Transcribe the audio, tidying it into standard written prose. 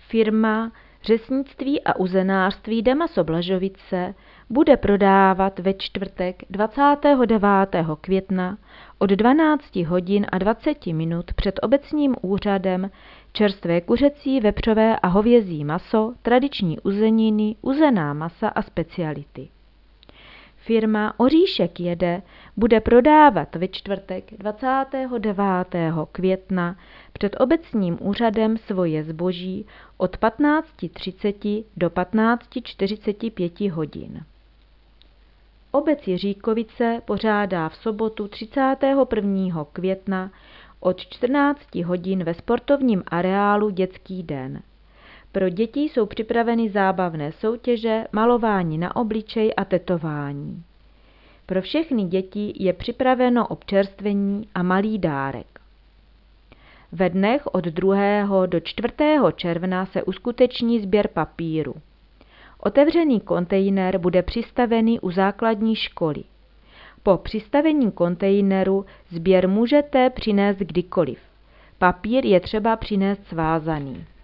Firma Řesnictví a uzenářství Damaso Blažovice bude prodávat ve čtvrtek 29. května od 12 hodin a 20 minut před obecním úřadem čerstvé kuřecí, vepřové a hovězí maso, tradiční uzeniny, uzená masa a speciality. Firma Oříšek jede bude prodávat ve čtvrtek 29. května před obecním úřadem svoje zboží od 15:30 do 15:45 hodin. Obec Jiříkovice pořádá v sobotu 31. května od 14 hodin ve sportovním areálu dětský den. Pro děti jsou připraveny zábavné soutěže, malování na obličej a tetování. Pro všechny děti je připraveno občerstvení a malý dárek. Ve dnech od 2. do 4. června se uskuteční sběr papíru. Otevřený kontejner bude přistavený u základní školy. Po přistavení kontejneru sběr můžete přinést kdykoliv. Papír je třeba přinést svázaný.